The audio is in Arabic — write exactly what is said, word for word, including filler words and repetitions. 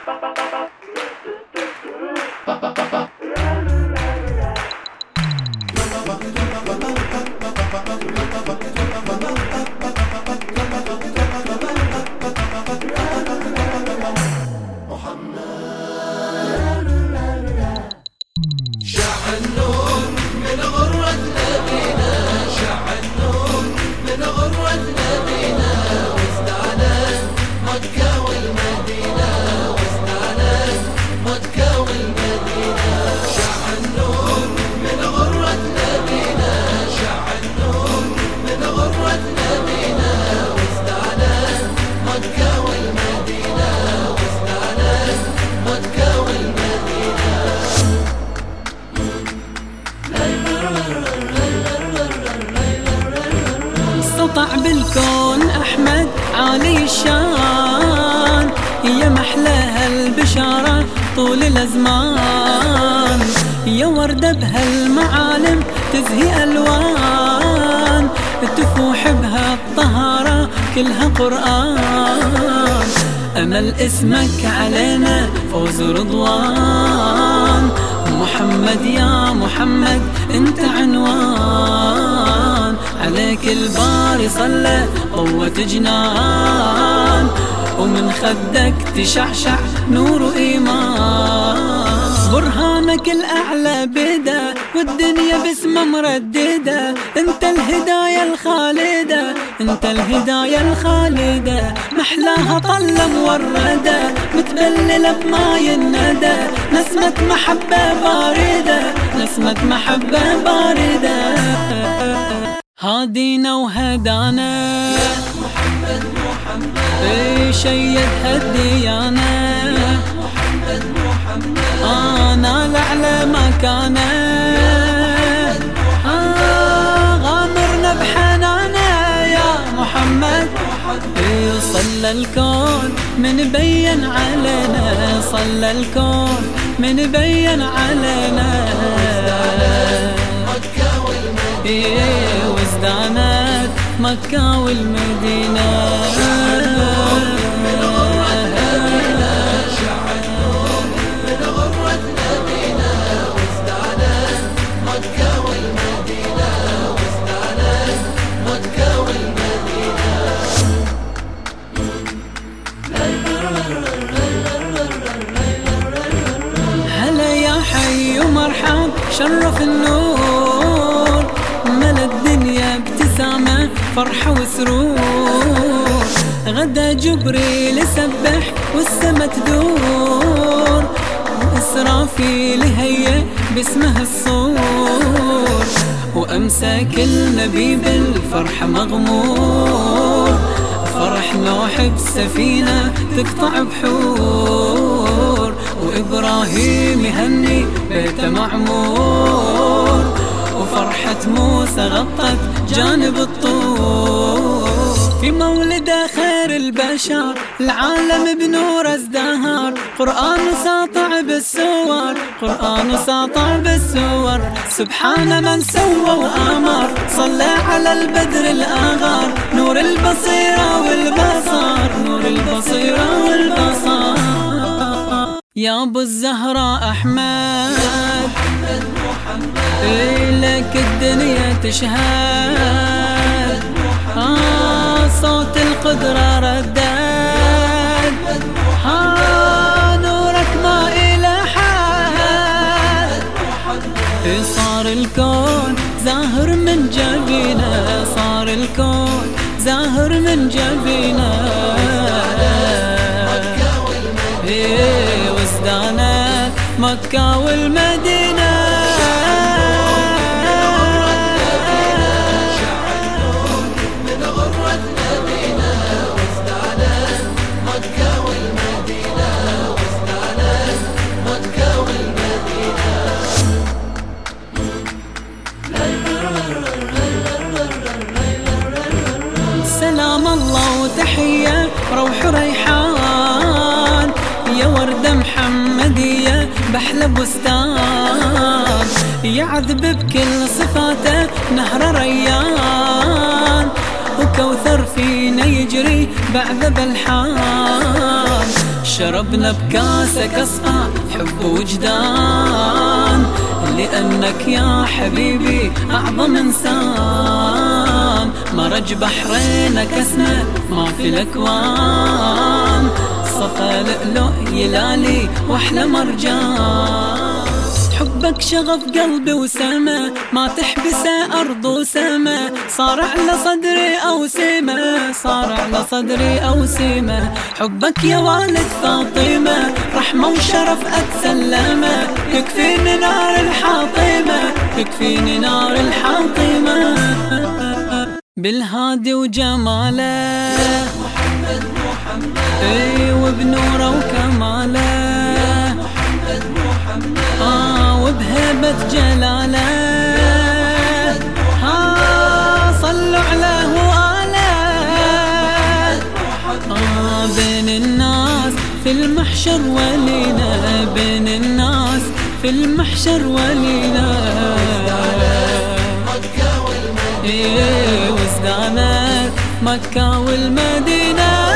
سطع بالكون أحمد عالي الشان، يا محلاها البشارة طول الأزمان، يا وردة بهالمعالم تزهي ألوان، تفوح بها الطهارة كلها قرآن، أمل اسمك علينا فوز رضوان، محمد يا محمد انت عنوان، عليك الباري صلى ضوت جنان، ومن خدك تشعشع نور إيمان، برهانك الأعلى بدا والدنيا باسمه مرددة، انت الهداية الخالدة انت الهداية الخالدة، محلاها طلة موردة متبللة بماي الندى، نسمة محبة باردة نسمة محبة باردة، هادينا وهدانا يا محمد محمد، اي شيد هالديانة يا محمد محمد، انا لعلى مكانه آه غامرنا بحنانه يا محمد، اي صلى الكون من بين علينا، صلى الكون من بين علينا، وازدانت مكة والمدينة، من غرة نبينا شع النور، من غرة نبينا وازدانت مكة والمدينة، وازدانت مكة والمدينة. هلا يا حي ومرحب شرف النور، ملا الدنيا ابتسامة فرحة وسرور، غدا جبريل يسبح والسما تدور، وإسرافيل يهيئ باسمه الصور، وأمسى كل نبي بالفرحة مغمور، فرح نوح بسفينة تقطع بحور، وإبراهيم يهني بيته معمور، وفرحة موسى غطت جانب الطور، في مولده خير البشر العالم بنور ازدهر، قرآن ساطع بالسور قرآن ساطع بالسور، سبحان من سوى وآمر، صلى على البدر الآغار، نور البصيرة والبصر نور البصيرة والبصر، يا ابو الزهراء احمد يا محمد محمد، لك الدنيا تشهد، آه صوت القدرة ردد، آه نورك ما إلى حد، صار الكون زاهر من جبينه، صار الكون زاهر من جبينه، وازدانت مكة والمدينة، من غرة نبينا وازدانت مكة والمدينة، وازدانت مكة والمدينة. سلام الله وتحية روح ريحان، يا وردة محمدية بحلى بستان، يعذب بكل صفاته نهر ريان، وكوثر فينا يجري بعذب الحان، شربنا بكاسك أصفى حب وجدان، لأنك يا حبيبي أعظم إنسان. مرج بحرينك اسمه ما في الأكوان، صفا لؤلؤ يلالي وأحلى مرجان. حبك شغف قلبي وسما، ما تحبسه أرض وسما. صار على صدري أوسمة، صار على صدري أوسمة. حبك يا والد فاطمة رحمة وشرف أتسلمه، يكفيني نار الحاطمة، يكفيني نار الحاطمة. بالهادي وجماله محمد محمد، اي وبنوره وكماله محمد محمد، آه وبهيبة جلاله. ها صلوا عليه وآله. آه بين الناس في المحشر ولينا، بين الناس في المحشر ولينا. إيه وازدانت مكة والمدينة.